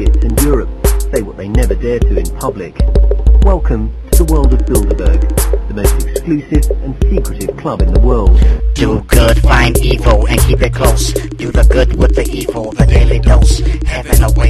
markets in Europe say what they never dare to in public. Welcome to the world of Bilderberg, the most exclusive and secretive club in the world. Do good, find evil, and keep it close. Do the good with the evil, the daily dose. Heaven awaits.